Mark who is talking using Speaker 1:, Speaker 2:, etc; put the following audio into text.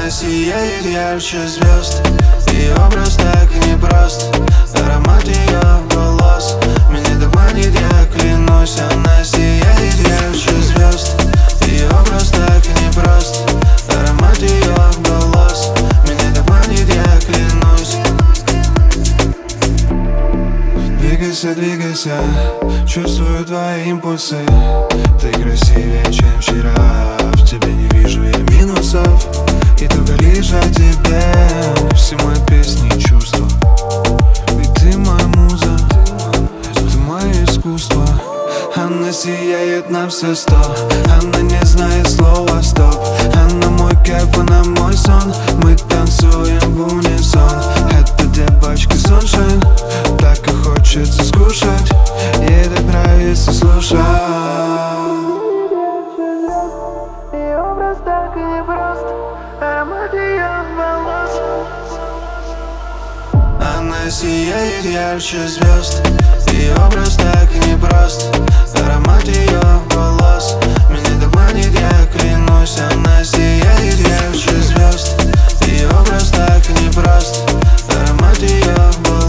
Speaker 1: Она сияет ярче звезд, и образ так непрост. Аромат ее волос меня дурманит, я клянусь. Она сияет ярче звезд, и образ так непрост. Аромат ее волос меня дурманит, я клянусь. Двигайся, двигайся, чувствую твои импульсы. Ты красивее, чем вчера, в тебе не вижу я минусов. И только лишь о тебе все мои песни и чувства. Ведь ты моя муза, ты мое искусство. Она сияет на все 100, она не знает слова стоп. Она мой кайф, она мой сон, мы танцуем в унисон. Эта девочка sunshine, так и хочется скушать, ей так нравится слушать. И образ так и непрост, аромат ее волос. Она сияет ярче звезд, и образ так непрост. Аромат ее волос меня дурманит, я клянусь. Она сияет ярче звезд, и образ так непрост. Аромат ее волос.